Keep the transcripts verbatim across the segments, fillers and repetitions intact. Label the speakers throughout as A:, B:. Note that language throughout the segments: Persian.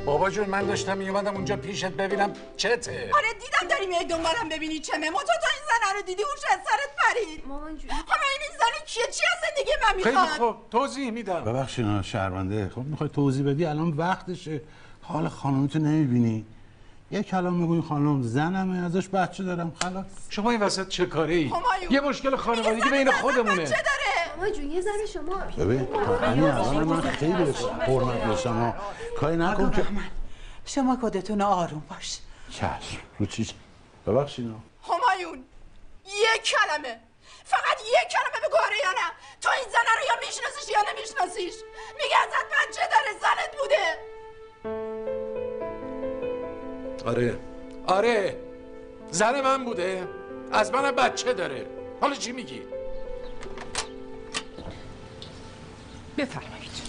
A: بابا جون من داشتم میومدم اونجا پیشت ببینم چته.
B: آره دیدم داری میای دنبالم ببینی چمه. ما تو تا این زن رو دیدی هوش از سرت پرید. مامان جون حالا این زن کیه؟ چی از زندگی من میخواد؟
A: خیلی خوب توضیح میدم.
C: ببخشید شرمنده. خب میخوای توضیح بدی الان وقتشه. حال خانومتو نمیبینی؟ یه کلام میگوی خانم زنمه ازش بچه دارم خلاص.
A: شما این وسط چه کاری؟ یه مشکل خانوادگی بین خودمونه.
B: بچه داره.
D: مامان جون یه زن شما.
C: ببین همین الان من خیلی حرمت داشتم. کاری نکن که
E: شما خودتون آروم باش.
C: چشم. رو چی؟ ببخشید.
B: همایون یک کلمه، فقط یک کلمه بگو آره یا نه. تو این زن رو یا میشناسیش یا نمیشناسیش؟ میگه ازت بچه داره، زنت بوده.
A: آره آره زن من بوده، از منم بچه داره. حالا چی میگی؟
F: بفرمایید.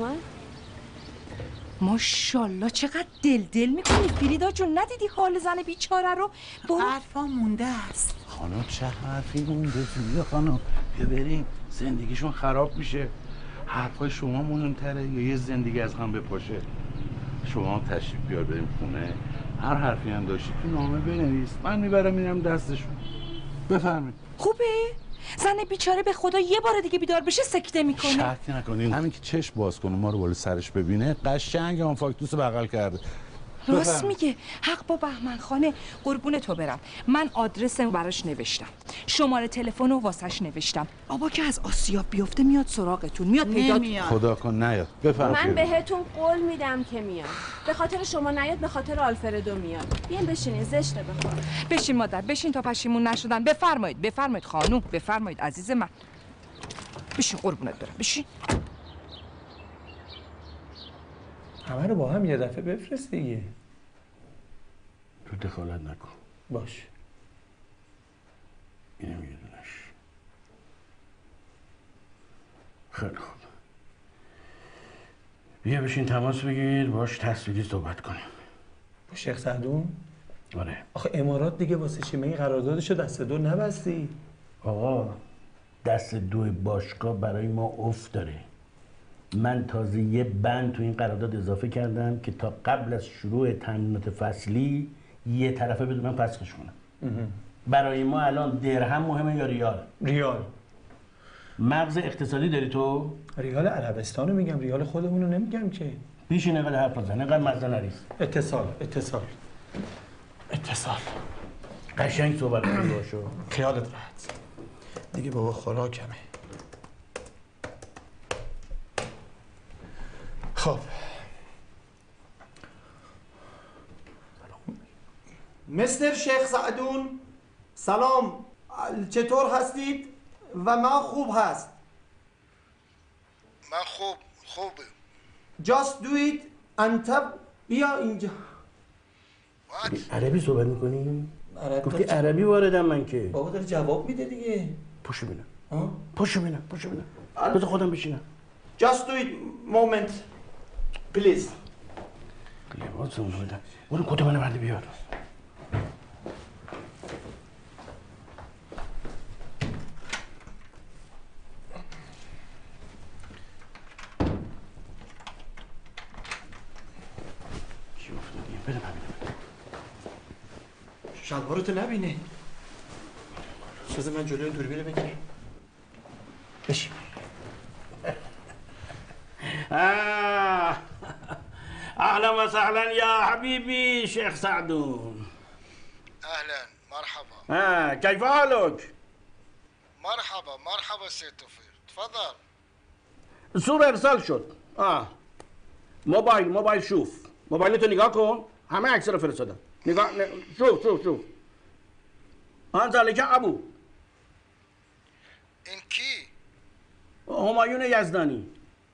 F: ماشاءالله چقدر دل دل میکنی فریدا جون. ندیدی حال زن بیچاره رو؟ برو.
E: حرفا مونده است.
C: خانم چه حرفی مونده؟ بیا خانم بیا بریم. زندگیشون خراب میشه. حرفای شما مهمتره یا یه زندگی از هم بپاشه؟ شما تشریف بیار بریم خونه. هر حرفی هم داشتی تو نامه بنویس. من میبرم میرم دستشون. بفرمایید.
F: خوبه؟ زن بیچاره به خدا یه بار دیگه بیدار بشه سکته میکنه.
C: شک نکنین. همین که چشم باز کنه ما رو بالا سرش ببینه قشنگ اون فاکتوس بغل کرده.
F: راست میگه. حق با بهمن خانه. قربون تو برم. من آدرس براش نوشتم، شماره تلفن رو واسش نوشتم. بابا که از آسیاب بیفته میاد سراغتون، میاد پیدا.
C: خدا کن نیاد. بفرمایید.
D: من بهتون قول میدم که میاد. به خاطر شما نیاد، به خاطر آلفردو میاد. بیاین بشینین، زشته بخور.
F: بشین مادر، بشین تا پشیمون نشدن. بفرمایید بفرمایید خانوم، بفرمایید عزیز من. بشین قربونت برم، بشین.
G: همه رو با هم یه دفعه بفرست دیگه.
C: تو دخالت نکن.
G: باش.
C: اینم یه دونش. خیلی خوب. بیا بشین تماس بگیر باش تصویری صحبت کنیم.
G: با شیخ سعدون؟
C: آره.
G: آخه امارات دیگه واسه چی؟ مگه قراردادشو دست دو نبستی؟
C: آقا دست دو باشگاه برای ما افت داره. من تازه یه بند تو این قرارداد اضافه کردم که تا قبل از شروع تمرینات فصلی یه طرفه بدونم فسخش کنم. برای ما الان درهم مهمه یا ریال؟
G: ریال.
C: مغز اقتصادی داری تو؟
G: ریال عربستانو میگم، ریال خودمونو نمیگم که.
C: بیشین اینقدر حرف نزن، اینقدر مزه نریز.
G: اتصال اتصال اتصال.
C: قشنگ صحبت کنی باشو.
G: خیالت راحت. دیگه بابا خوراکمه. خب
H: مستر شیخ سعدون سلام، چطور هستید؟ و من خوب هست.
I: من خوب خوبه.
H: Just do it. انت بیا اینجا.
C: عربی صحبت میکنی؟
H: عربی
C: گفتی عربی واردم من که.
H: بابا داره جواب میده دیگه.
C: پشو بینم. پشو بینم پشو بینم. بذار خودم بشینم.
H: Just do it moment please.
C: لباس اون بودم. برو کت منو برده بیار. چی افتادیم؟ بده ببینم.
H: شلوارتو نبینه. بذار من جلوی دوربین بگیرم.
C: بشین. اهلا و سهلا یا حبیبی شیخ سعدون.
I: اهلا مرحبا.
C: ها كيف حالك؟
I: مرحبا مرحبا سيد توفيق، تفضل.
C: الصورة ارسال شد. اه موبایل موبایل شوف. موبایلتو نگاه کن. همه عکس رو فرستادم. نگاه ن... شوف شوف شوف. آن ذلك ابو.
I: این کی؟
C: همایون یزدانی.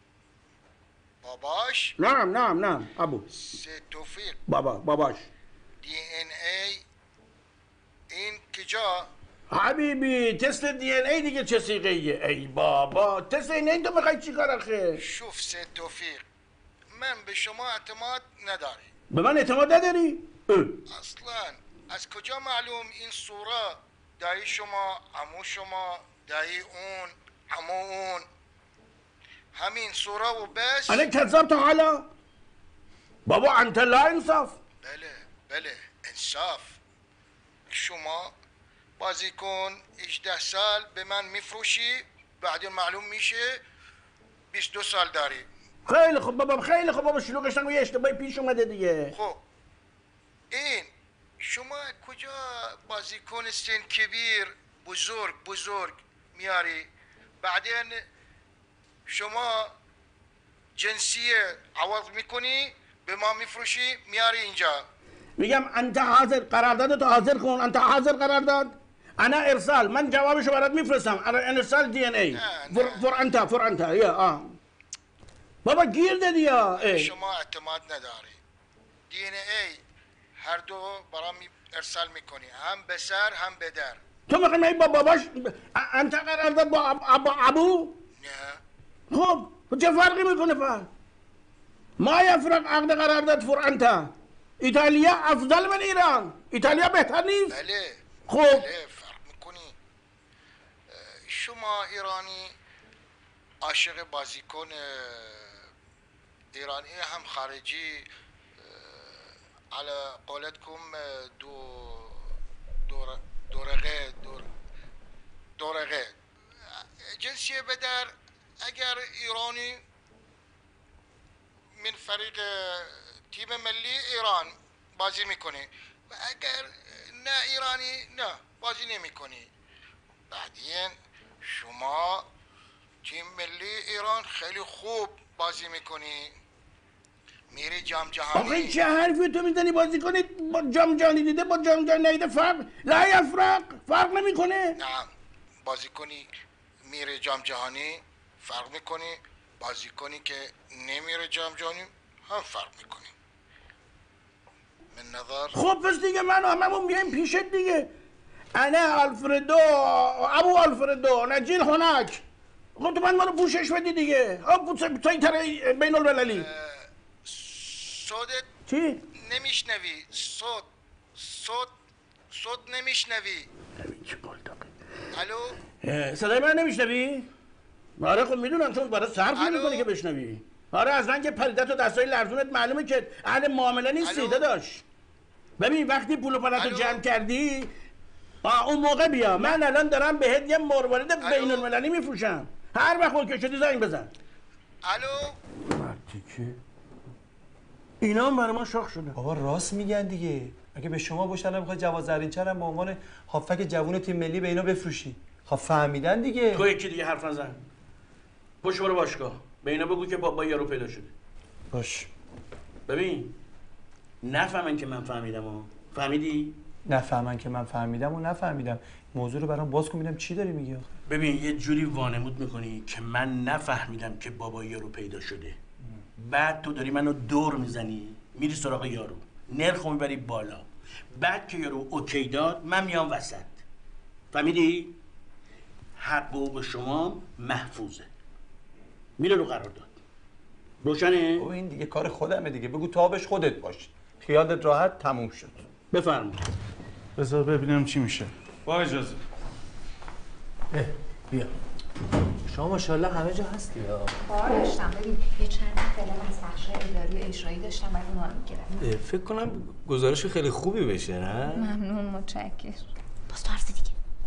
I: باباش؟
C: نعم نعم نعم ابو.
I: سید توفیق.
C: بابا باباش.
I: دی ان ای این کجا؟
C: حبیبی تست دی ان ای دیگه چه سیغه ایه؟ ای بابا تست دی ان ای تو میخوای چیکار آخه؟
I: شوف سید توفیق، من به شما اعتماد نداری.
C: به من اعتماد نداری؟
I: اصلا از کجا معلوم این صورة دایی شما، عمو شما، دایی اون، عمو اون، همین صورة و بس؟
C: انا کذاب تا حالا؟ بابا انت لا انصاف.
I: بله بله انصاف. شما بازیکن هجده سال به من میفروشی، بعد معلوم میشه بیست و دو سال داری.
C: خیلی خوب بابا، خیلی خوب بابا، شلوغش نگو، یه اشتباهی پیش اومده دیگه.
I: خب این شما کجا بازیکن سن کبیر بزرگ بزرگ میاری، بعدين شما جنسیه عوض میکنی به ما میفروشی میاری اینجا.
C: میگم انت حاضر قرارداد تو حاضر کن، انت حاضر قرارداد. انا ارسال، من جوابشو برات میفرستم. انا ارسال دی ان ای فور فور انت فور انت یا آه بابا گیر دادی یا
I: شما اعتماد نداری. دی ان ای هر دو برام ارسال میکنی، هم به سر هم به در.
C: تو میخوای با باباش انت قرارداد با ابو ابو؟
I: نه.
C: خب چه فرقی میکنه فرق؟ ما یفرق عقد قرارداد فور انت. ایتالیا افضل من ایران. ایتالیا بهتر نیست؟
I: بله.
C: خب
I: بله فرق میکنی. شما ایرانی عاشق بازیکن ایرانی هم خارجی على قولتكم دو دور دورقه دور دورقه جنسیه بدر. اگر ایرانی من فريق تیم ملی ایران بازی میکنی و اگر نه ایرانی نه بازی نمیکنی. بعدین شما تیم ملی ایران خیلی خوب بازی میکنی، میری جام جهانی.
C: آخه چه حرفی تو میزنی؟ بازی کنید با جام جهانی دیده با جام جهانی ندیده فرق لا یفرق، فرق نمیکنه.
I: نه بازی کنی میره جام جهانی فرق میکنی، بازی کنی که نمیره جام جهانی هم فرق میکنی. من نظر
C: خب پس دیگه من و هممون بیایم پیشت دیگه. انا آلفردو ابو آلفردو نجیل هناک. خب تو من منو پوشش بدی دیگه. خب سیطره بین المللی.
I: صوتت
C: چی؟
I: نمیشنوی. صوت صوت صوت نمیشنوی.
C: ببین چه بالداقه.
I: الو
C: صدای من نمیشنوی؟ آره خب میدونم چون برای صرف نمیکنی که بشنوی. آره از رنگ پریدت و دستای لرزونت معلومه که اهل معامله نیستی داداش. ببین وقتی پول و پلاتو جمع کردی آه اون موقع بیا. من الان دارم بهت یه مروارید بین المللی میفروشم. هر وقت اوکی شدی زنگ بزن.
I: الو
C: مرتی که اینا هم برای ما شاخ شده.
G: بابا راست میگن دیگه. اگه به شما باشن میخواد جواز زرینچه هم به عنوان هافک جوون تیم ملی به اینا بفروشی. خب فهمیدن دیگه.
C: تو یکی دیگه حرف نزن. پشت برو باشگاه. به اینا بگو که بابا یارو پیدا شده.
G: باش.
C: ببین نفهمن که من فهمیدم ها. فهمیدی؟
G: نفهمن که من فهمیدم و نفهمیدم. موضوع رو برام باز کن ببینم چی داری میگی آخه.
C: ببین یه جوری وانمود میکنی که من نفهمیدم که بابا یارو پیدا شده. بعد تو داری منو دور میزنی میری سراغ یارو، نرخو میبری بالا. بعد که یارو اوکی داد من میام وسط. فهمیدی؟ حقوق شما محفوظه. میره رو قرار داد. روشنه؟
G: او این دیگه کار خودمه دیگه. بگو تابش خودت باش. خیالت راحت تموم شد.
C: بفرما.
J: بذار ببینم چی میشه. با اجازه.
H: اه بیا. شما ماشاءالله همه جا هستی یا؟
K: کار داشتم. ببین یه چند تا فعلا از بخش اداری و اجرایی داشتم بعد اونا رو میگیرم.
H: فکر کنم گزارش خیلی خوبی بشه نه؟
K: ممنون متشکرم.
B: باز تو حرف دیگه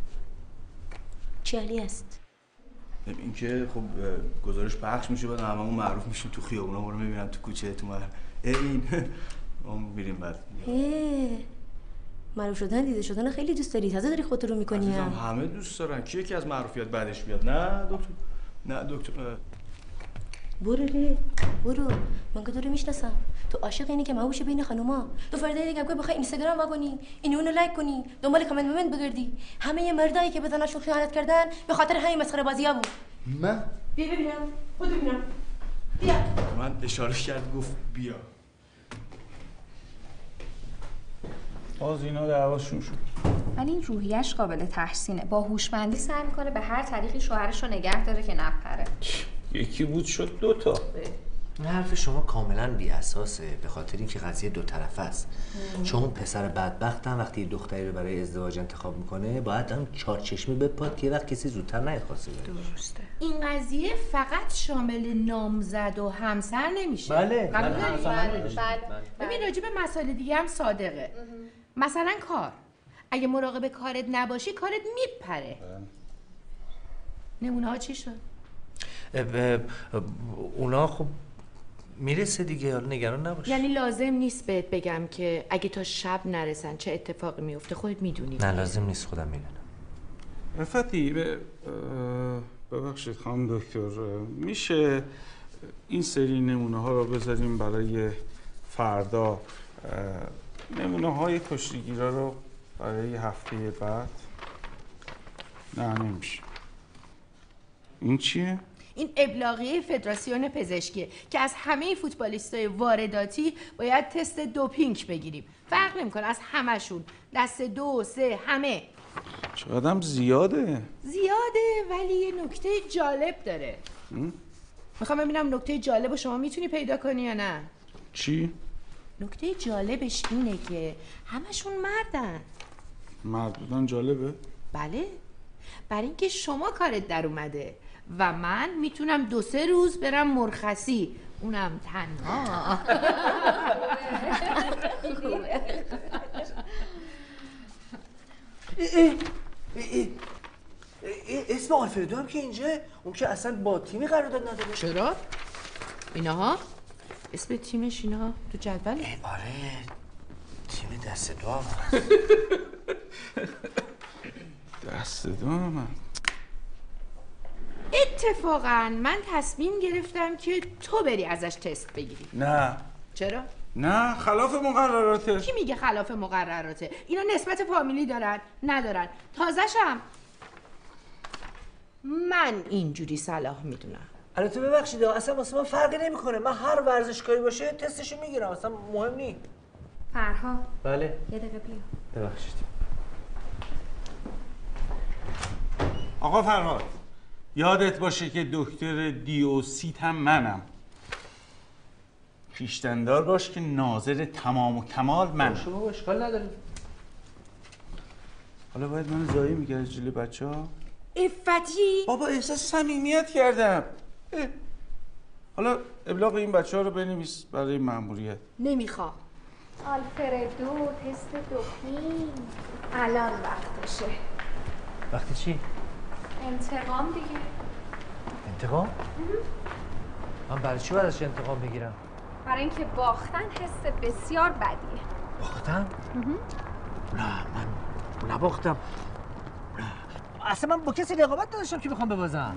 B: چی حالی است؟
L: این که خب گزارش پخش میشه بعد هممون معروف میشیم تو خیابونا، ما رو میبینن تو کوچه تو مر این ما میریم بعد.
B: معروف شدن دیده شدن خیلی دوست داری، تازه داری خودت رو میکنی.
L: همه دوست دارن. کی یکی از معروفیت بعدش بیاد؟ نه دکتر نه دکتر.
B: برو ره برو، من که تو رو میشناسم. تو عاشق اینی که مهوش بین خانوما. تو فردا دیگه بخوای اینستاگرام وا کنی، اینو اونو لایک کنی، دنبال کامنت مومنت بگردی. همه مردایی که به زناشون خیانت کردن به خاطر همین مسخره بازی‌ها بود.
L: من
B: بیا ببینم خود ببینم. بیا.
L: من اشاره کرد گفت بیا.
J: باز اینا دعواشون شد.
K: ولی این روحیش قابل تحسینه. با هوشمندی سعی میکنه به هر طریقی شوهرش رو نگه داره که نپره.
G: یکی بود شد دوتا.
H: این حرف شما کاملا بی اساسه، به خاطر اینکه قضیه دو طرفه است. چون اون پسر بدبخت هم وقتی دختری رو برای ازدواج انتخاب میکنه باید هم چارچشمی بپاد که وقت کسی زودتر نیاد خواسته بره.
M: درسته. این قضیه فقط شامل نامزد و همسر نمیشه.
H: بله.
M: قبول
H: بله.
M: داری؟
K: بله. بله.
M: ببین راجع به مسائل دیگه هم صادقه. مثلا کار. اگه مراقب کارت نباشی کارت میپره. نمونه ها چی شد؟
H: اونا خب میرسه دیگه، حالا نگران نباش.
M: یعنی لازم نیست بهت بگم که اگه تا شب نرسن چه اتفاقی میفته، خودت میدونی.
H: نه لازم نیست، خودم میدونم.
J: رفتی به ببخشید خانم دکتر، میشه این سری نمونه ها رو بذاریم برای فردا، نمونه های کشتیگیرا رو برای هفته بعد؟ نه نمیشه. این چیه؟
M: این ابلاغیه فدراسیون پزشکیه که از همه فوتبالیستای وارداتی باید تست دوپینگ بگیریم. فرق نمیکنه، از همشون، دست دو سه همه.
J: چقدرم زیاده.
M: زیاده ولی یه نکته جالب داره. میخوام ببینم نکته جالب رو شما میتونی پیدا کنی یا نه.
J: چی؟
M: نکته جالبش اینه که همشون مردن.
J: مرد بودن جالبه؟
M: بله، برای اینکه شما کارت در اومده و من میتونم دو سه روز برم مرخصی، اونم تنها.
H: اسم آلفردو هم که اینجا، اون که اصلا با تیمی قرارداد نداره.
M: چرا؟ اینها؟ اسم تیمش اینها تو جدول؟
H: آره، تیم دست دو هم
J: دست دو هم.
M: اتفاقا من تصمیم گرفتم که تو بری ازش تست بگیری.
J: نه.
M: چرا؟
J: نه، خلاف مقرراته.
M: کی میگه خلاف مقرراته؟ اینا نسبت فامیلی دارن ندارن. تازه‌شم من اینجوری صلاح میدونم.
H: البته ببخشید اصلا واسه من فرقی نمیکنه، من هر ورزشکاری باشه تستشو میگیرم، اصلا مهم نیست.
K: فرها.
H: بله.
K: یه دقیقه بیا.
H: ببخشید.
J: آقا فرهاد، یادت باشه که دکتر دیوسیت هم منم. پیشتندار باش که ناظر تمام و کمال من.
H: شما اشکال نداره.
J: حالا باید من زایی میگرد جلوی بچه ها؟
M: افتی؟
J: بابا احساس صمیمیت کردم. اه. حالا ابلاغ این بچه ها رو بنویس برای مأموریت.
M: نمیخوام.
K: آلفردو تست دوپینگ الان وقتشه.
H: وقتی چی؟
K: انتقام دیگه.
H: انتقام؟ من برای چی باید ازش انتقام بگیرم؟
K: برای اینکه باختن حس بسیار بدیه.
H: باختن؟ نه من نباختم. اصلا من با کسی رقابت نداشتم که بخوام ببازم.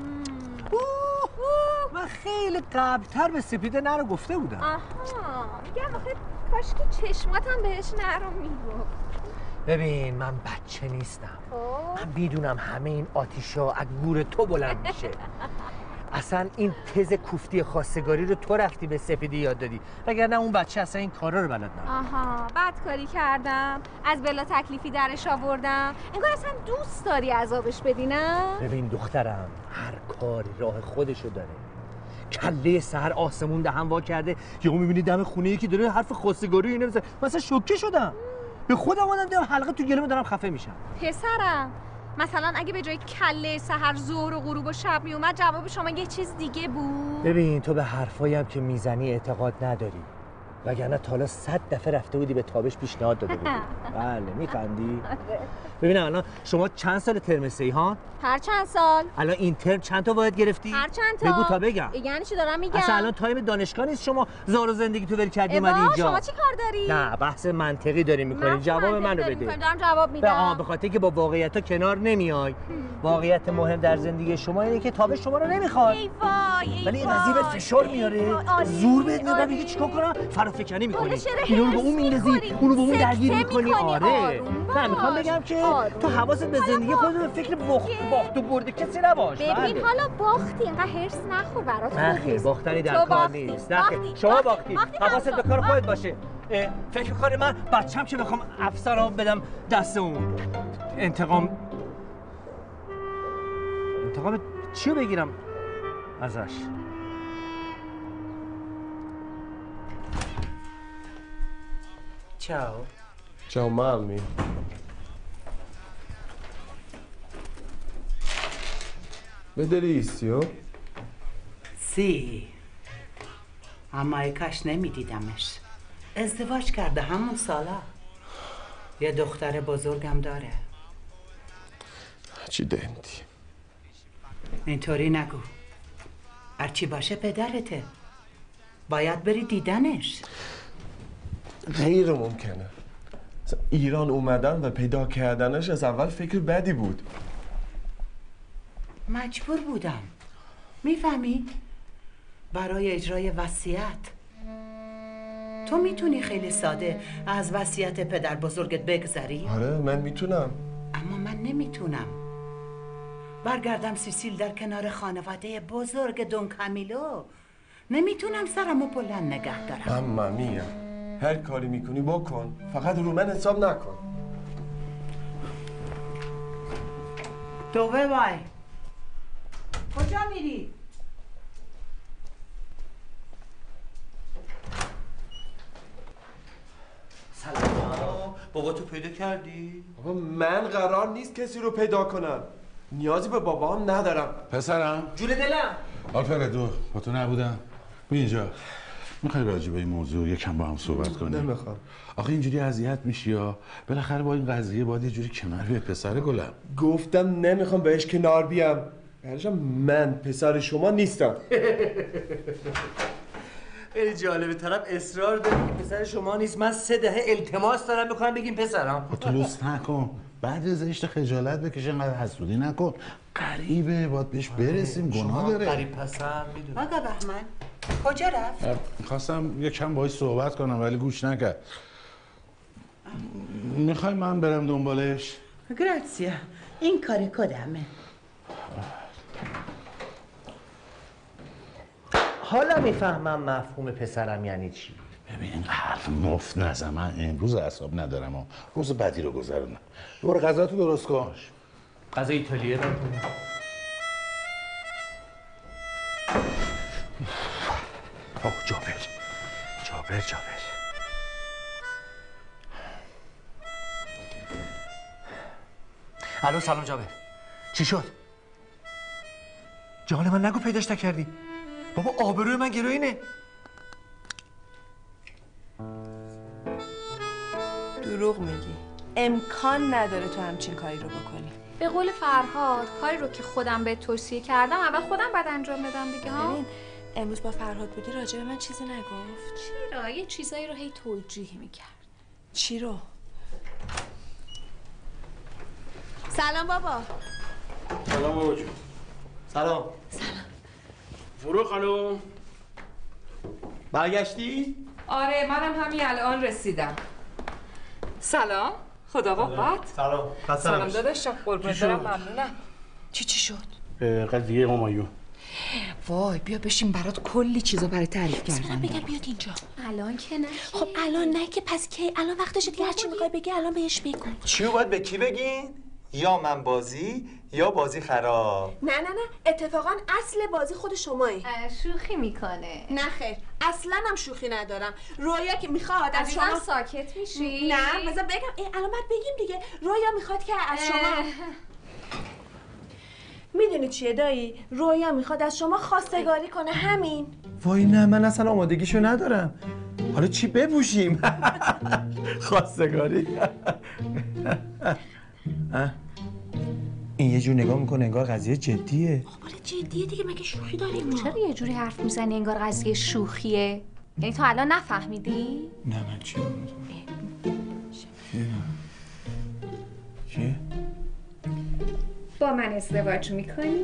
H: من خیلی قبلتر به سپیده نه رو گفته بودم.
K: آها میگم آخه کاش که چشماتم بهش نه رو میگفت.
H: ببین من بچه نیستم. من میدونم همه این آتیشا از گور تو بلند میشه. اصلا این تز کوفتی خواستگاری رو تو رفتی به سپیده یاد دادی، وگرنه اون بچه اصلا این کارا رو بلد نبود.
K: آها بد کاری کردم، از بلا تکلیفی درش آوردم. انگار اصلا دوست داری عذابش بدی نه؟
H: ببین دخترم، هر کاری راه خودشو داره. کله سحر آسمون دهن وا کرده، یهو میبینی دم خونه یکی داره حرف خواستگاری اینو میزنه، مثلا شوکه شدم. به خودم اومدم دیدم حلقه تو گلوم دارم خفه میشم.
K: پسرم مثلا اگه به جای کله سحر ظهر و غروب و شب میومد جواب شما یه چیز دیگه بود؟
H: ببین تو به حرفایی هم که میزنی اعتقاد نداری، وگرنه تا حالا صد دفعه رفته بودی به تابش پیشنهاد داده بودی. بله میخندی؟ ببینم الان شما چند سال ترم سیحان؟
K: هر چند سال؟
H: الان این ترم چند تا وارد گرفتی؟
K: هر چند تا؟
H: بگو تا بگم.
K: یعنی چی دارم میگم؟
H: اصلا الان تایم دانشگاه نیست شما زار و زندگی تو ول کردی اومدی اینجا.
K: شما چی کار داری؟
H: نه بحث منطقی داری میکنی، جواب منو بده.
K: دارم جواب میدم.
H: آها به خاطر که با واقعیت‌ها کنار نمیای. واقعیت مهم در زندگی شما اینه که تابش شما رو نمیخواد.
K: ای وای ای
H: ولی این قضیه بهت فشار میاره، زور بهت میاد، میگه چیکار کنم؟ فرافکنی میکنی. اینو رو به اون میندازی، اونو به اون درگیر میکنی. آره. نه میخوام بگم که تو حواست به زندگی خودت به فکر باخت و برد کسی نباش.
K: ببین حالا باختی، اینقدر هرس نخور برات.
H: نه خیر باختنی در کار نیست. نه خیر شما باختی. حواست به کار خودت باشه. فکر کنی من بچه‌م که بخوام افسرا بدم دست اون. انتقام انتقام چیو بگیرم ازش؟ Ciao.
N: Ciao mami. Bellissimo.
E: سی اما ای کاش نمیدیدمش. ازدواج کرده همون سالا. یه دختر بزرگم داره.
N: Accidenti.
E: اینطوری نگو. هرچی باشه پدرته. باید بری دیدنش.
N: غیر ممکنه. ایران اومدن و پیدا کردنش از اول فکر بدی بود.
E: مجبور بودم. میفهمی؟ برای اجرای وصیت. تو میتونی خیلی ساده از وصیت پدر بزرگت بگذری؟
N: آره من میتونم.
E: اما من نمیتونم. برگردم سیسیل در کنار خانواده بزرگ دون کامیلو. نمیتونم سرمو بلند نگه دارم.
N: اما میا هر کاری میکنی بکن، فقط رو من حساب نکن.
E: دوبه بای کجا میری؟
G: سلام بابا تو پیدا کردی؟
N: بابا من قرار نیست کسی رو پیدا کنم. نیازی به بابام ندارم.
C: پسرم
G: جون دلم.
C: آلفردو با تو نبودم. بیا اینجا. میخوای راجع به این موضوع یکم با هم صحبت کنیم؟
N: نمیخوام.
C: آخه اینجوری اذیت میشی یا بالاخره با این قضیه باید یه جوری کنار بیای پسر گلم.
N: گفتم نمیخوام بهش کنار بیام. برشم من پسر شما نیستم.
H: خیلی جالبه، طرف اصرار داره که پسر شما نیست. من سه دهه التماس دارم میکنم بگیم پسرم.
C: تو لطف نکن. بعد زشت خجالت بکش، اینقدر حسودی نکن. غریبه، باید بهش برسیم. گناه داره.
H: غریب پسر میدونم.
E: آقا بهمن کجا رفت؟
C: میخواستم یکم باهاش صحبت کنم ولی گوش نکرد. میخوای من برم دنبالش؟
E: گراتسیا این کار کدامه؟
H: حالا میفهمم مفهوم پسرم یعنی چی.
C: ببین این حرف مفت نزن. من امروز اعصاب ندارم و روز بدی رو گذروندم. برو غذاتو درست کن.
H: غذا ایتالیایی رو کنم.
C: آه جابر جابر جابر
H: الو سلام جابر، چی شد؟ جان من نگو پیداش نکردی. بابا آبروی من گروینه.
F: دروغ میگی. امکان نداره تو همچین کاری رو بکنی.
K: به قول فرهاد کاری رو که خودم به توصیه کردم اول خودم بعد انجام بدم دیگه ها.
F: ببین امروز با فرهاد بودی راجع به من چیزی نگفت.
K: چرا یه چیزایی رو هی توجیه میکرد.
F: چی رو؟
K: سلام بابا.
J: سلام بابا جون.
G: سلام.
K: سلام.
J: فرو خانم
G: برگشتی؟
F: آره منم همین الان رسیدم. سلام. خدا قوت.
G: سلام.
F: سلام داداشم. قربونت برم. ممنونم. چی چی شد؟
J: قضیه همایون.
F: وای بیا بشین برات کلی چیزا برای تعریف کردم.
K: بگم بیاد اینجا. الان که نه. خب الان نه که پس کی؟ الان وقتشه دیگه. هر چی میخوای بگی الان بهش بگو.
G: چی رو باید به کی بگین؟ یا من بازی یا بازی خراب.
D: نه نه نه اتفاقا اصل بازی خود شمایی.
K: شوخی میکنه.
D: نه خیر اصلا هم شوخی ندارم. رویا که میخواد از شما
K: ساکت میشی.
D: نه بذار بگم ای الان باید بگیم دیگه. رویا میخواد که از شما میدونی چیه دایی؟ رویا میخواد از شما خواستگاری کنه همین.
G: وای نه من اصلا آمادگیشو ندارم. حالا چی بپوشیم؟ خواستگاری. این یه جور نگاه میکنه انگار قضیه جدیه.
K: خب جدیه دیگه، مگه شوخی داریم؟ چرا یه جوری حرف میزنی انگار قضیه شوخیه؟ یعنی تو الان نفهمیدی؟
G: نه من چی؟ چیه؟
K: با من ازدواج میکنی؟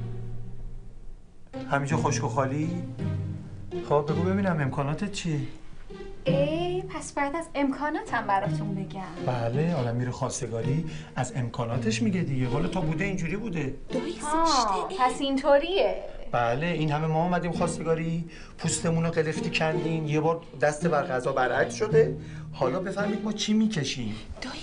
G: همینجا خشک و خالی؟ خب بگو ببینم امکاناتت چیه؟
K: ای پس بعد از امکاناتم براتون بگم.
G: بله آدم میره خواستگاری از امکاناتش میگه دیگه. حالا تا بوده اینجوری بوده.
K: دایی پس اینطوریه.
G: بله این همه ما اومدیم خواستگاری، پوستمون رو قلفتی کندیم، یه بار دست بر غذا برعکس شده. حالا بفهمید ما چی میکشیم.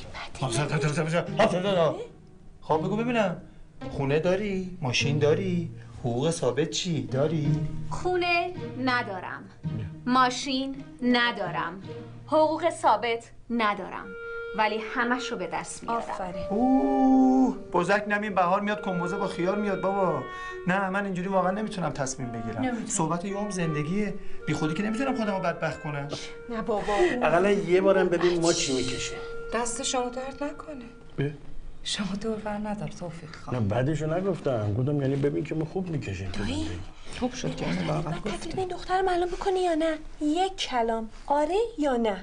K: دایی بده.
G: خب بگو ببینم خونه داری؟ ماشین داری؟ حقوق ثابت چی؟ داری؟
K: خونه ندارم. ماشین ندارم. حقوق ثابت ندارم ولی همش رو به دست میارم.
F: آفرین.
G: اوه بزک نمین بهار میاد کمبوزه با خیار میاد بابا. نه من اینجوری واقعا نمیتونم تصمیم بگیرم. نمیتونم. صحبت یوم زندگیه. بی خودی که نمیتونم خودمو بدبخت کنم.
F: نه بابا.
A: اقلا یه بارم ببین ما چی میکشیم.
F: دست شما درد نکنه.
A: اه؟
F: شما دور بر ندار توفیق خان.
A: نه بعدشو نگفتم. گفتم یعنی ببین که ما خوب میکشیم.
F: دایی خوب شد که من واقعا گفتم.
D: تکلیف این دختر معلوم بکنی یا نه؟ یک کلام آره یا نه؟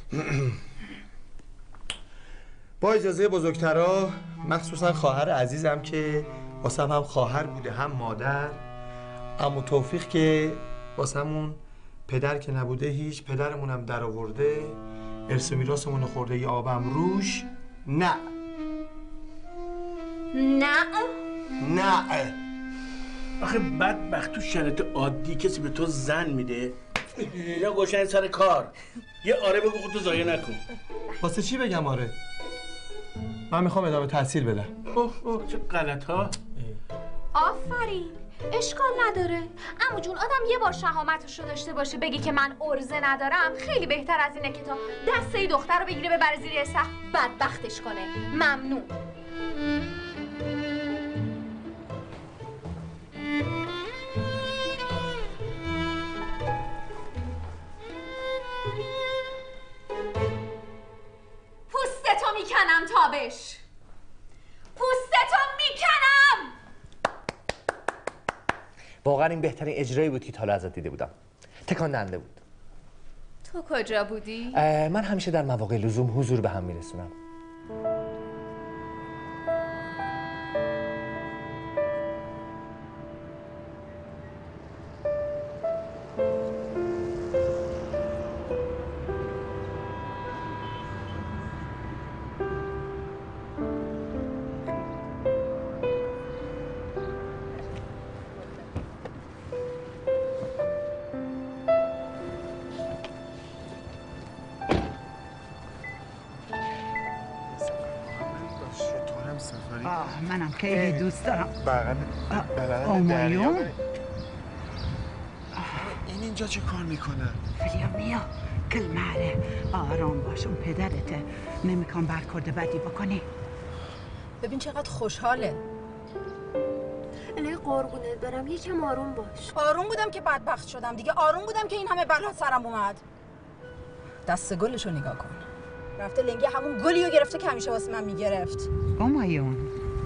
G: با اجازه بزرگترا مخصوصا خواهر عزیزم که واسم هم خواهر بوده هم مادر، عمو توفیق که واسمون پدر که نبوده هیچ، پدرمونم در آورده، ارث و میراثمون خورده ی آبم روش. نه
K: نه
G: نه
A: آخه بدبخت تو شرایط عادی کسی به تو زن میده یا گوشن سر کار یه آره بگو خودتو ضایع نکن.
G: واسه چی بگم آره؟ من میخوام ادامه تحصیل بدم.
A: اوه اوه چه غلط ها.
K: آفرین اشکال نداره. عمو جون آدم یه بار شهامتش رو داشته باشه بگی که من عرضه ندارم خیلی بهتر از اینه که تا دسته ای دختر رو بگیره ببره زیر استخ بدبختش کنه. ممنون. پوستتو میکنم تابش، پوستتو میکنم.
H: واقعا این بهترین اجرایی بود که تا حالا ازت دیده بودم. تکان دهنده بود.
K: تو کجا بودی؟
H: من همیشه در مواقع لزوم حضور به هم میرسونم.
E: منم خیلی دوست دارم.
N: بغل بغل
E: آمایون؟
N: این اینجا چه کار میکنه؟
E: فلیا میا کل مهره آرام باش اون پدرته نمیکن برکرده بدی بکنی.
M: ببین چقدر خوشحاله.
K: الهی قربونت برم یکم آروم باش.
M: آروم بودم که بدبخت شدم دیگه. آروم بودم که این همه بلا سرم اومد. دست گلشو نگاه کن. رفته لنگی همون گلیو گرفته که همیشه واسه من میگرفت.
E: آمایون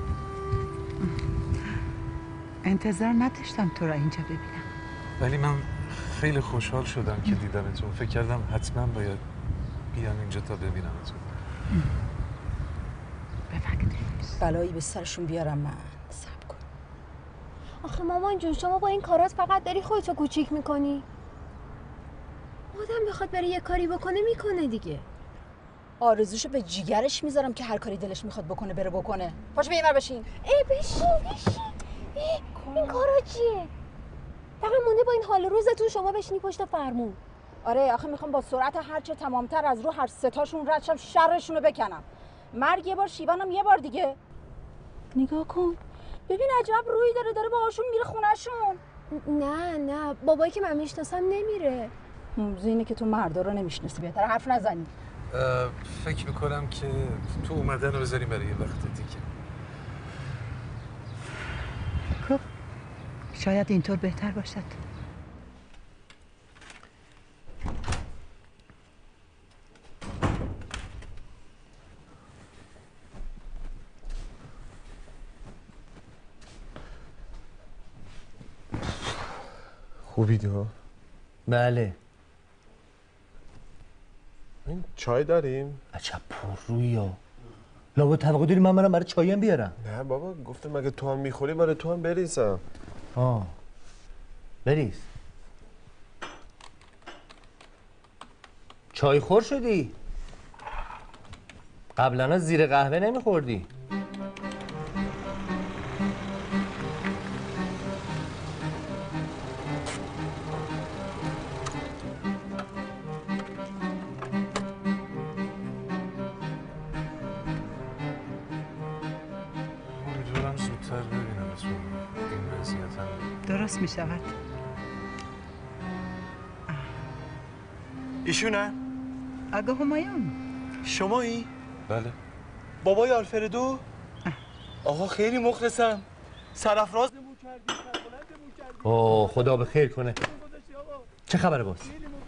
E: انتظار نداشتم تو را اینجا ببینم.
O: ولی من خیلی خوشحال شدم که دیدمتون. فکر کردم حتما باید بیام اینجا تا ببینمتون.
M: بلایی به سرشون بیارم من. صبر کن.
K: آخه مامان جون شما با این کارات فقط داری خودتو کوچیک میکنی. آدم بخواد بره یه کاری بکنه میکنه دیگه.
M: آرزوشو به جیگرش میذارم که هر کاری دلش میخواد بکنه بره بکنه. پاشو بیا اینور بشین.
K: ای بشین بشین. ای این کارا چیه؟ فقط مونده با این حال روزتون شما بشینی پشت فرمون.
M: آره آخه میخوام با سرعت هرچه تمامتر از رو هر ستاشون رد شم شرشونو بکنم. مرگ یه بار شیبانم یه بار دیگه. نگاه کن ببین عجب روی داره داره باهاشون میره خونهشون.
K: نه نه بابایی که من میشناسم نمیره.
M: زینه که تو مردا رو نمیشناسی بهتر حرف نزنی.
O: فکر میکنم که تو اومدن رو بذاریم برای یه وقت دیگه.
E: خب شاید اینطور بهتر باشد.
N: خوبی تو؟
H: بله.
N: این چای داریم؟
H: عجب پر روی ها. لابد توقع داری من برم برای چایم بیارم؟
N: نه بابا گفتم اگه تو هم میخوری برای تو هم بریزم.
H: آه بریز. چای خور شدی؟ قبلا زیر قهوه نمیخوردی؟
O: امیدوارم زودتر ببینمتون. این وضعیتم
E: درست می شود.
N: ایشونه؟
G: آقا همایون شمایی؟
O: بله.
G: بابای آلفردو؟ آقا خیلی مخلصم. سرافرازمون کردی، سربلندمون کردی.
H: اوه خدا به خیر کنه. چه خبره باز؟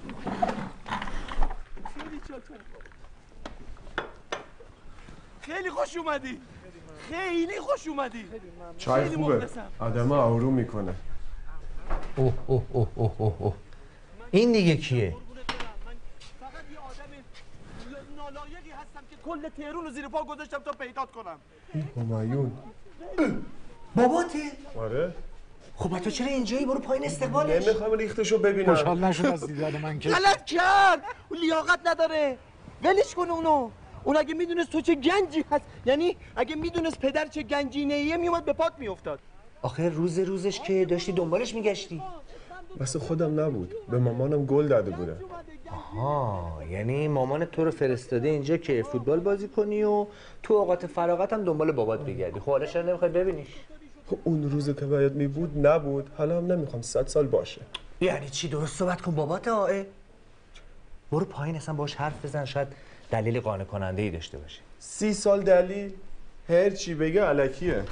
G: خیلی خوش اومدی. خیلی خوش اومدی.
N: چای خوبه. آدم آروم میکنه.
H: اوه اوه اوه اوه اوه اوه. این دیگه کیه؟
G: نالایقی هستم که کل تهرون رو زیر پا گذاشتم تا پیدات کنم.
N: همایون
H: باباته؟
N: آره.
H: خب تو چرا اینجایی؟ برو پایین استقبالش.
N: نمیخوام ریختشو ببینم.
O: خوشحال نشد از دیدن من که.
G: غلط کرد. اون لیاقت نداره. ولش کن اونو. اون اگه میدونست تو چه گنجی هست، یعنی اگه میدونست پدر چه گنجینه‌ایه میومد به پات میافتاد.
H: آخه روز روزش که داشتی دنبالش میگشتی.
N: واسه خودم نبود، به مامانم گل داده بوده.
H: آها، یعنی مامان تو رو فرستاده اینجا که فوتبال بازی کنی و تو اوقات فراغت هم دنبال بابات بگردی. خب حالا چرا نمیخوای ببینیش؟
N: خب اون روزی که باید می بود نبود، حالا هم نمیخوام صد سال باشه.
H: یعنی چی؟ درست صحبت کن بابات آه. برو پایین اصلا باش حرف بزن، شاید دلیل قانع کننده ای داشته باشه.
N: سی سال دلیل؟ هر چی بگه الکیه.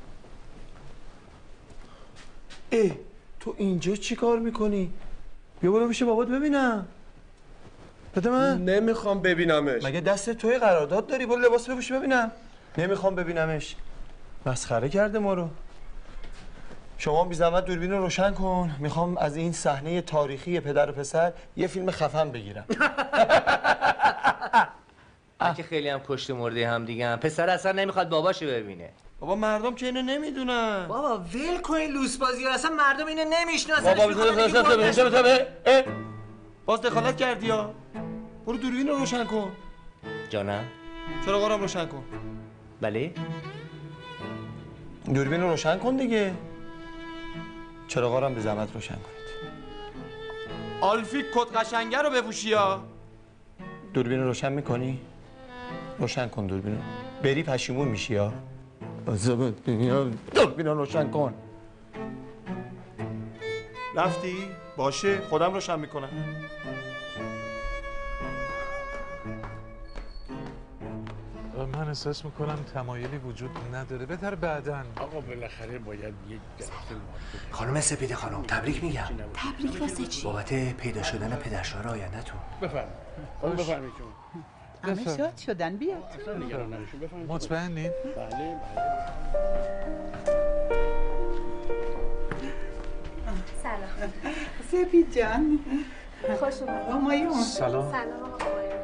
G: اه تو اینجا چی کار میکنی؟ بیا برو پیش بابات ببینم. بده من.
N: نمیخوام ببینمش.
G: مگه دست توی قرارداد داری؟ برو لباس بپوش ببینم. نمیخوام ببینمش. مسخره کرده ما رو. شما بی زحمت دوربین رو روشن کن. میخوام از این صحنه تاریخی پدر و پسر یه فیلم خفن بگیرم.
H: که خیلی هم کشته مرده هم دیگه هم. پسر اصلا نمیخواد باباشو ببینه.
G: بابا مردم که اینو نمیدونن.
H: بابا ول کن این لوس بازی رو، اصلا مردم اینو نمیشناسن.
G: بابا بذار بذار باز دخالت کردی ها. برو دوربین رو روشن کن.
H: جانم؟
G: چراغا رو روشن کن.
H: بله؟
G: دوربین رو روشن کن دیگه. چراغا رو هم به زحمت روشن کنید. آلفی کت قشنگه رو بپوشی ها. دوربین رو روشن میکنی؟ روشن کن دوربین رو. بری پشیمون میشی ها. دوربین رو روشن کن. رفتی؟ باشه خودم روشن میکنم.
O: من احساس میکنم تمایلی وجود نداره، بهتر بعداً.
A: آقا بالاخره باید یک جلسه
H: خانم سپیده خانم تبریک میگم.
B: تبریک واسه چی؟
H: بابت پیدا شدن پدرشوهر آینده‌تون.
A: بفرمایید. خب بفرمایید شما.
E: همه شاد شدن بیاد.
A: اصلا نگران نباشید بفرمایید.
O: مطمئنین؟
A: بله بله.
K: سلام.
E: سپید جان.
K: خوش اومدید.
E: همایون.
O: سلام.
K: سلام آقا همایون.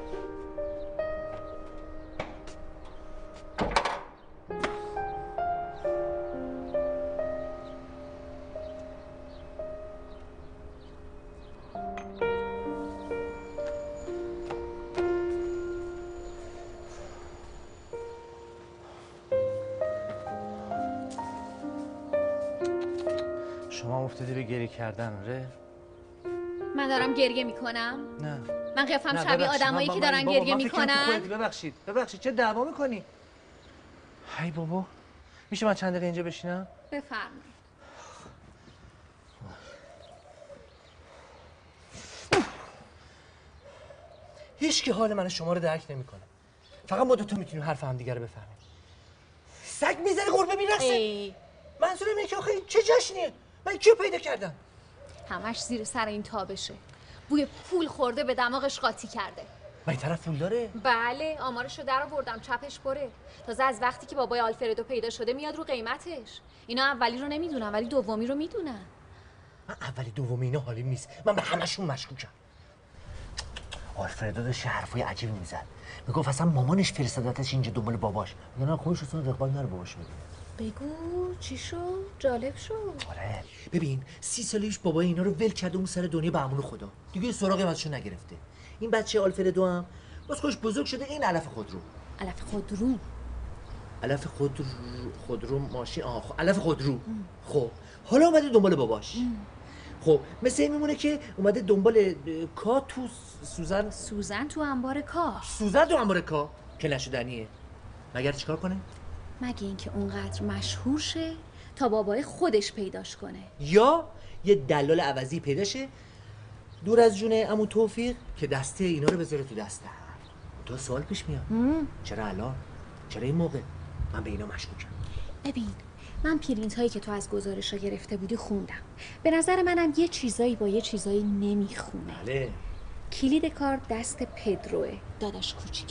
H: شما افتادی به گریه کردن آره؟
K: من دارم گریه میکنم؟
H: نه.
K: من قیافم شبیه آدمایی که دارن گریه میکنن؟
H: ببخشید ببخشید چه دعوا میکنی؟ هی بابا میشه من چند دقیقه اینجا بشینم؟
K: بفرمایید.
H: هیچ کی حال من شما رو درک نمیکنه. فقط ما دو تا میتونیم حرف هم دیگه رو بفهمیم. سگ میزنه گربه میرقصه. منظورم اینه که آخه چه جشنیه؟ من کیو پیدا کردم؟
K: همش زیر سر این تابشه. بوی پول خورده به دماغش قاطی کرده.
H: من این طرف پول داره؟
K: بله آمارشو در آوردم چپش پره. تازه از وقتی که بابای آلفردو پیدا شده میاد رو قیمتش. اینا اولی رو نمیدونن ولی دومی رو میدونن.
H: من اولی دومی اینا حالیم نیست. من به همشون مشکوکم. آلفردو داشت حرفای عجیبی میزد. میگفت اصلا مامانش فرستادتش اینجا دنبال باباش. میگن نه خودش اصلا رقبت نره باباش میدونه.
K: بگو چی شد؟ جالب شد.
H: آره ببین سی سالیش بابای اینا رو ول کرده اون سر دنیا به امون خدا. دیگه سراغ ازشون نگرفته. این بچه آلفردو هم باز خوش بزرگ شده این علف خودرو.
K: علف خودرو.
H: علف خودرو خودرو ماشین آخ علف خودرو. خب حالا اومده دنبال باباش. ام. خب مثل این میمونه که اومده دنبال کا تو سوزن
K: سوزن تو انبار کا.
H: سوزن تو انبار کا که نشدنیه. مگر چیکار کنه؟
K: مگه اینکه اونقدر مشهور شه تا بابای خودش پیداش کنه.
H: یا یه دلال عوضی پیدا شه دور از جون عمو توفیق که دسته اینا رو بذاره تو دست هم. تو سوال پیش میاد. چرا الان؟ چرا این موقع؟ من به اینا مشکوکم.
K: ببین من پرینت هایی که تو از گزارش ها گرفته بودی خوندم. به نظر منم یه چیزایی با یه چیزایی نمیخونه.
H: بله.
K: کلید کار دست پدروه، داداش کوچیکه.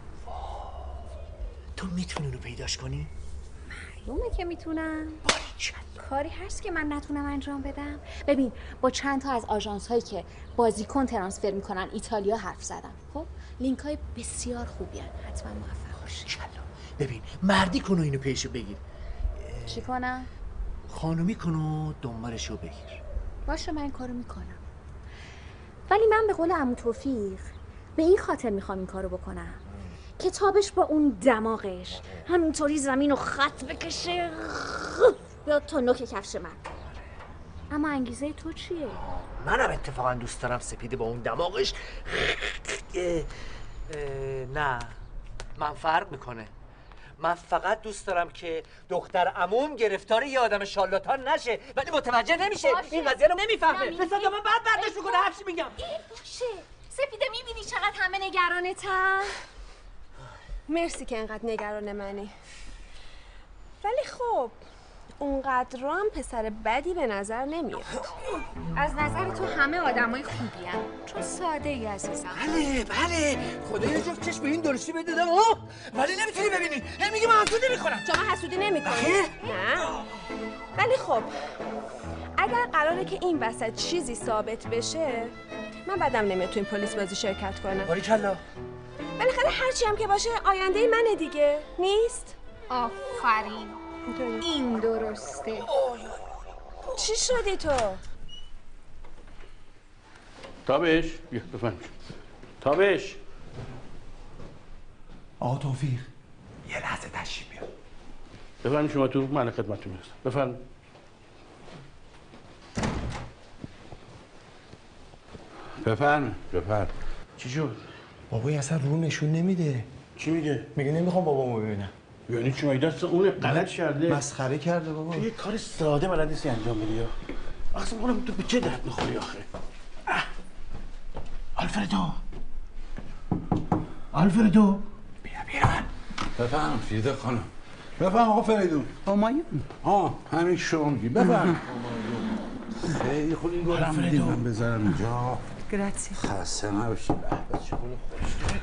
H: تو میتونی رو پیداش کنی؟
K: معلومه که میتونم. کاری هست که من نتونم انجام بدم؟ ببین با چند تا از آژانس هایی که بازیکن ترانسفر میکنن ایتالیا حرف زدم. خب لینک های بسیار خوبی هن. حتما موفق باشی.
H: ببین مردی کن و اینو پیشو بگیر.
K: چی کنم؟
H: خانومی کن و دنبالشو بگیر.
K: باشه من این کارو میکنم. ولی من به قول عمو توفیق به این خاطر میخوام این کارو بکنم کتابش با اون دماغش همینطوری زمین رو خط بکشه بیاد تا نوک کفش من. اما انگیزه تو چیه؟
H: منم اتفاقا دوست دارم سپیده با اون دماغش اه، اه، نه من فرق میکنه. من فقط دوست دارم که دختر عموم گرفتار یه آدم شالاتان نشه ولی متوجه نمیشه. این قضیه رو نمیفهمه. مثلا من بعد برداشت میکنه هرچی میگم.
K: این باشه. سپیده میبینی چقدر همه نگرانتن؟
D: مرسی که انقدر نگران منی. ولی خب اونقدر رو هم پسر بدی به نظر نمیاد.
K: از نظر تو همه آدمای خوبی هم. چون ساده ای عزیزم.
H: بله بله خدا یه جفت چشم به این درشتی بدادم ها ولی نمیتونی ببینی. هی میگی من حسودی میکنم.
D: شما حسودی نمیکنی؟ نه. ولی خب اگر قراره که این وسط چیزی ثابت بشه من بدم نمیاد تو این پلیس بازی شرکت کنم.
H: باریکلا.
D: بالاخره هرچی هم که باشه آینده منه دیگه. نیست؟
K: آفرین. این درسته.
D: چی شدی تو؟
A: تابش بیا بفرم. تابش
N: آقا توفیق یه لحظه تشریف بیار.
A: بفرم شما تو من خدمتتون هستم. بفرم.
C: بفرم بفرم.
A: چی شد؟
N: بابایی اصلا رو نشون نمیده.
A: چی میگه؟
N: میگه نمیخوام بابامو ببینم.
A: یعنی چی مگه دست اون غلط کرده؟
N: مسخره کرده بابا.
A: تو یه کار ساده بلد نیستی انجام بدی یا اصلا میگم تو به چه درد میخوری آخه؟ آلفردو آلفردو
C: بیا بیا بفهم فریده خانم. بفهم آقا فریدون.
P: همایون.
C: ها همین شما میگی بفهم. خیلی خوب این گلم میدی من بذارم اینجا.
F: گراتی.
C: خسته نباشی. به چه گل خوشگله.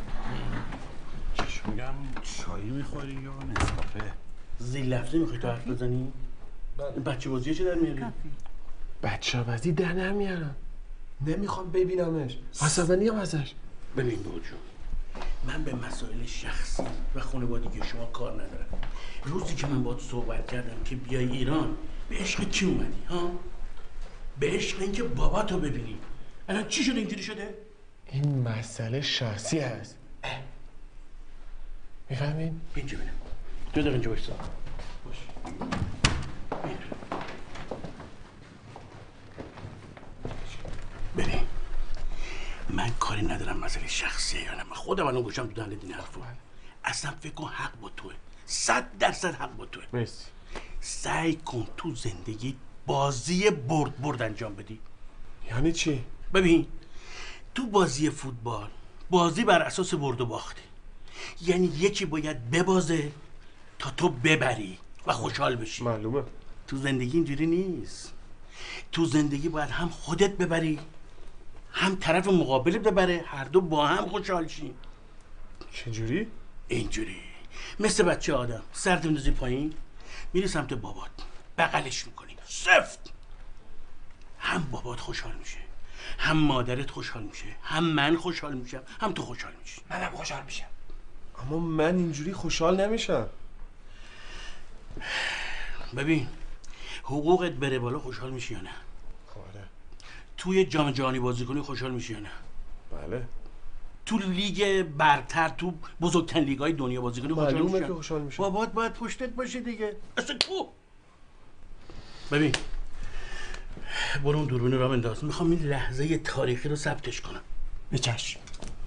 C: چش میگم چایی میخوری یا نسکافه؟
A: زیل لفظی میخوای تو حرف بزنی؟ بچه بازیه چه در میاری؟
N: بچه بازی در نمیارم. نمیخوام ببینمش. عصبانی هم ازش.
A: ببین بوجو من به مسائل شخصی و خانوادگی شما کار ندارم. روزی که من باهات صحبت کردم که بیای ایران به عشق کی اومدی ها؟ به عشق اینکه باباتو ببینی. الان چی شده اینجوری شده؟
N: این مسئله شخصی هست. میفهمین؟
A: اینجا بینم دو دقیقه اینجا باشتا باش ببین من کاری ندارم مسئله شخصیه یا نه. من خودم الان گوشم تو دهل دین حرفو اصلا فکر کن حق با توه. صد درصد حق با توه.
N: مرسی.
A: سعی کن تو زندگی بازی برد برد انجام بدی.
N: یعنی چی؟
A: ببین تو بازی فوتبال بازی بر اساس برد و باخته. یعنی یکی باید ببازه تا تو ببری و خوشحال بشی.
N: معلومه.
A: تو زندگی اینجوری نیست. تو زندگی باید هم خودت ببری هم طرف مقابلت ببره، هر دو با هم خوشحال شین.
N: چجوری؟
A: اینجوری مثل بچه آدم سرت میندازی پایین میری سمت بابات بغلش میکنی سفت. هم بابات خوشحال میشه هم مادرت خوشحال میشه هم من خوشحال میشم هم تو خوشحال میشی.
N: منم خوشحال میشم. اما من اینجوری خوشحال نمیشم.
A: ببین حقوقت بره بالا خوشحال میشی یا نه؟
N: آره.
A: توی جام جهانی بازی کنی خوشحال میشی یا نه؟
N: بله.
A: تو لیگ برتر تو بزرگترین لیگ‌های دنیا بازی کنی خوشحال میشی؟
N: معلومه که خوشحال میشم.
A: بابات باید پشتت باشه دیگه. اصلا تو ببین برو اون دوربین را بنداز. میخوام این لحظه تاریخی رو ثبتش کنم.
N: به چشم.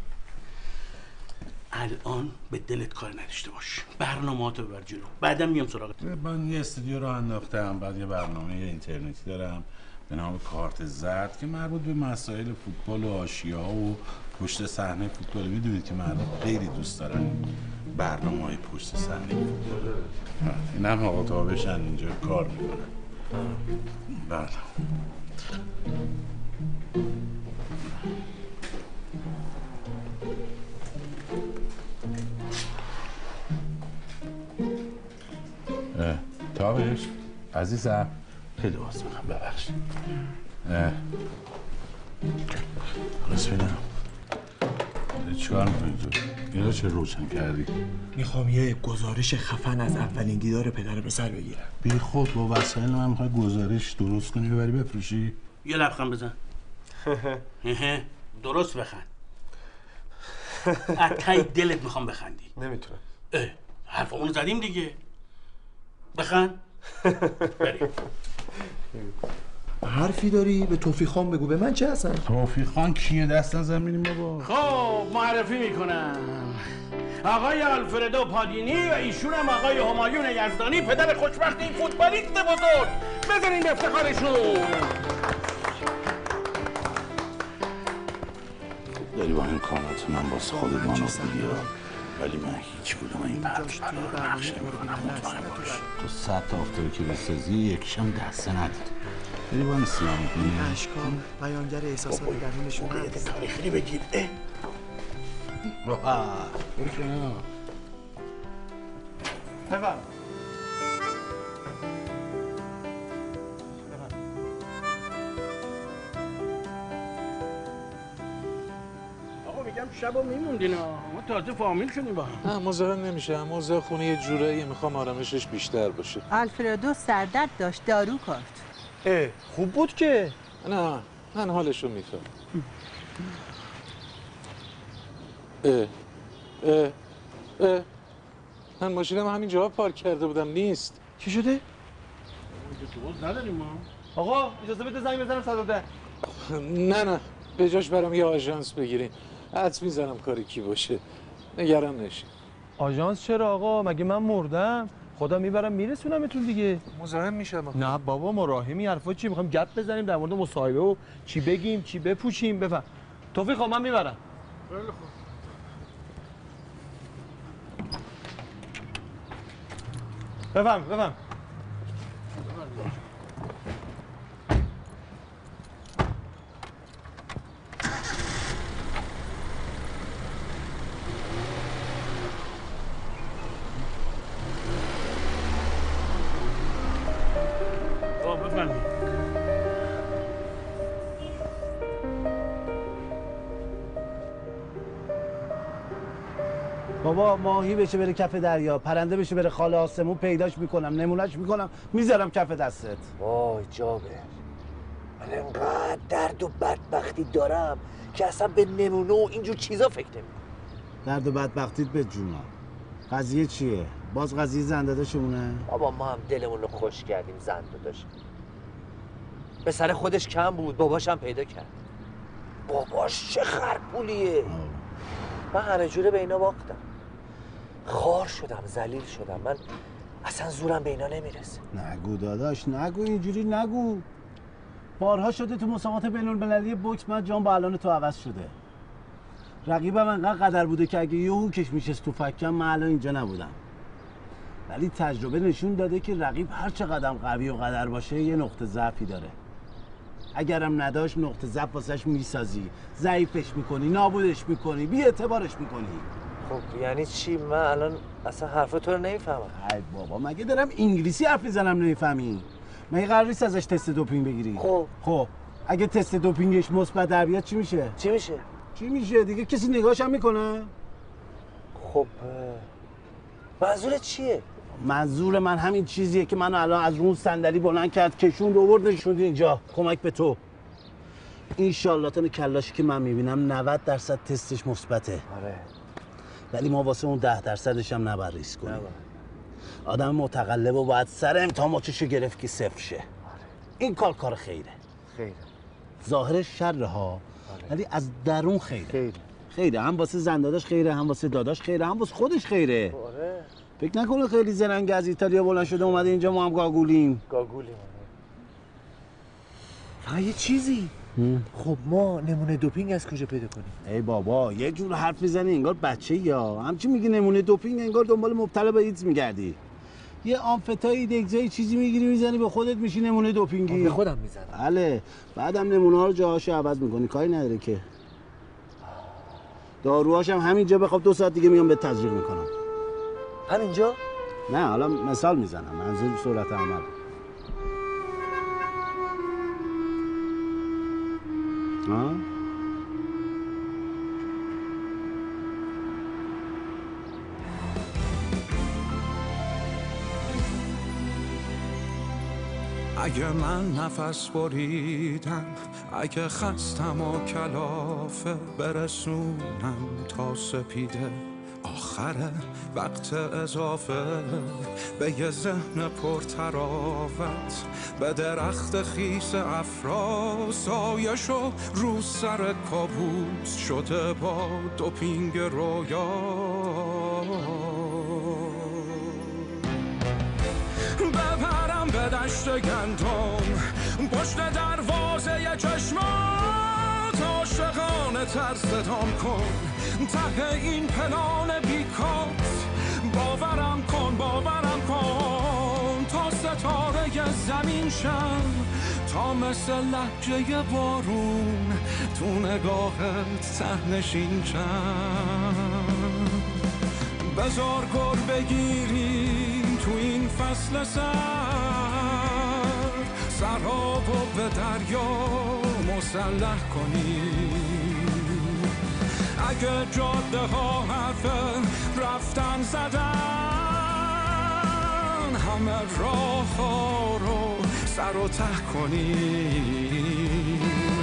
A: الان به دلت کار نداشته باش. برنامه‌هاتو ببر جلو. بعدم میام سراغت.
C: من یه استودیو رو انداختم، بعد یه برنامه اینترنتی دارم، به نام کارت زرد که مربوط به مسائل فوتبال و آشیاء و پشت صحنه فوتبال. میدونید که مردم خیلی دوست دارن برنامه‌های پشت صحنه فوتبال. این هم آقا تابشن اینجا کار میکنن. بله. تابش عزیزم خیلی باز میخوام ببخشید. راست بینم چیکار میکنی تو؟ اینا چه روشن کردی؟
G: میخوام یه گزارش خفن از اولین دیدار پدر به سر بگیرم.
C: بی خود با وسایل من میخوای گزارش درست کنی ببری بفروشی؟
A: یه لبخند بزن. درست بخند. از ته دلت میخوام بخندی.
G: نمیتونم.
A: اه حرفمون زدیم دیگه. بخند. بریم.
G: حرفی داری؟ به توفیق خان بگو. به من چه هستن؟
C: توفیق خان کیه؟ دست نزن بینیم بابا.
A: خب معرفی میکنم آقای آلفردو پادینی و ایشون هم آقای همایون یزدانی، پدر خوشبخت این فوتبالیست بزرگ. بزنین به افتخارشون.
C: داری با امکانات من واسه خودت مانو بگیر، ولی من هیچ کدوم این پرش برای نقش نمیکنم. مطمئن باش تو صد تا افتاری که بسازی یکیشم دسته ندید. داری با این سیاه میکنی
G: اشکال بیانگر احساسات درونشون هست.
A: تاریخی بگیر. اه
C: بابا برو کنار.
G: بفرم.
A: آقا میگم شبو میموندین ها، ما تازه فامیل شدیم با هم.
O: نه مزاحم نمیشه، موضوع خونه یه جورایی میخوام آرامشش بیشتر باشه.
E: آلفردو سردرد داشت، دارو کارت.
G: اه خوب بود که.
O: نه من حالشو میفهم. اه اه اه من ماشینم همین جا پارک کرده بودم نیست.
G: چی شده؟
A: اینجا دوز نداریم ما.
G: آقا اجازه بده زنگ بزنم صد و ده.
O: نه نه به جاش برام یه آژانس بگیرین. حدس میزنم کاری کی باشه. نگران نشین.
G: آژانس چرا آقا؟ مگه من مردم؟ خدا میبرم میرسونمتون دیگه.
O: مزاحم میشم.
G: نه بابا مراهمی حرفا چی؟ میخوام گپ بزنیم در مورد مصاحبه و چی بگیم چی بپوشیم. بفهم توفیق خب من میبرم.
A: خیلی خوب.
G: بفهم بفهم. بابا ماهی بشه بره کف دریا، پرنده بشه بره خاله آسمون، پیداش میکنم، نمونهش میکنم، میذارم کف دستت.
H: وای جابر، من انقدر درد و بدبختی دارم که اصلا به نمونه و اینجور چیزا فکر نمیکنم.
P: درد و بدبختیت به جونا. قضیه چیه؟ باز قضیه زنداداشونه؟
H: بابا ما هم دلمون رو خوش کردیم زنداداش. به سر خودش کم بود، باباش هم پیدا کرد. باباش چه خرپولیه. من همه جوره به اینا باختم. خار شدم، ذلیل شدم. من اصلا زورم به اینا نمیرسه.
P: نگو داداش، نگو اینجوری نگو. بارها شده تو مسابقات بین المللی بوکس من جام با الان تو عوض شده. رقیبم انقدر قدر بوده که اگه یه هوکش میشست تو فکم من الان اینجا نبودم. ولی تجربه نشون داده که رقیب هر چه قدم قوی و قدر باشه یه نقطه ضعفی داره. اگرم نداشت نقطه ضعف واسش میسازی، ضعیفش میکنی، نابودش میکنی، بی اعتبارش میکنی.
H: خب یعنی چی؟ من الان اصلا حرف تو رو نمیفهمم.
P: ای بابا مگه دارم انگلیسی حرف میزنم نمیفهمی؟ مگه قرار نیست ازش تست دوپینگ بگیری؟
H: خب
P: خب اگه تست دوپینگش مثبت در بیاد چی میشه؟
H: چی میشه؟
P: چی میشه؟ دیگه کسی نگاهش هم میکنه؟
H: خب منظورت چیه؟
P: منظور من همین چیزیه که منو الان از اون صندلی بلند کرد کشوند آورد نشوند اینجا. کمک به تو. این شارلاتان کلاشی که من میبینم نود درصد تستش مثبته.
H: آره.
P: ولی ما واسه اون ده درصدش هم نباید ریسک کنیم. آدم متقلب و باید سر امتحان ماچشو گرفت که صفر شه. آره. این کار کار خیره.
H: خیره.
P: ظاهرش شره ها. آره. ولی از درون خیره.
H: خیره.
P: خیره. هم واسه زنداداش خیره، هم واسه داداش خیره، هم واسه خودش خیره.
H: آره.
P: فکر نکنه خیلی زرنگ از ایتالیا بلند شده اومده اینجا ما هم گاگولیم.
H: گاگولیم. فقط یه چیزی. خب ما نمونه دوپینگ از کجا پیدا کنیم؟
P: ای بابا یه جور حرف میزنی انگار بچه یا همچی میگی نمونه دوپینگ، انگار دنبال مبتلا به ایدز میگردی. یه آمفتای دگزای چیزی میگیری میزنی به خودت میشی نمونه دوپینگی.
H: به خودم میزنم.
P: بله بعدم نمونه ها رو جاهاشو عوض میکنی، کاری نداره که. داروهاش هم همینجا بخواب دو ساعت دیگه میام به تزریق میکنم.
H: همینجا؟
P: نه حالا مثال میزنم، منظور صورت عمل. ها؟
Q: اگه من نفس بریدم، اگه خستم و کلافه، برسونم تا سپیده آخره وقت اضافه به یه ذهن پرتراوت، به درخت خیس افراز سایشو رو سر کابوس شده با دوپینگ رویا. بپرم به دشت گندم پشت دروازه چشمات، عاشقانه تر صدام کن ته این پلان بیکات. باورم کن باورم کن تا ستاره زمین شم، تا مثل لحجه بارون تو نگاهت تهنشین شم. بذار گر بگیریم تو این فصل سر، سرابو به دریا مسلح کنیم. اگه جاده ها حرف رفتن زدن، همه راه ها رو سر و ته کنیم.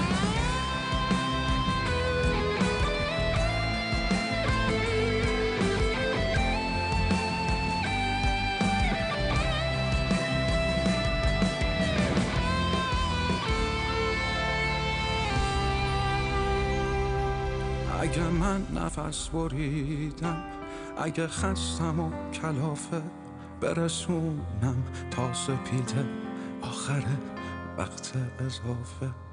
Q: اگه من نفس بریدم، اگه خستم و کلافه، برسونم تا سپیده آخر وقت اضافه.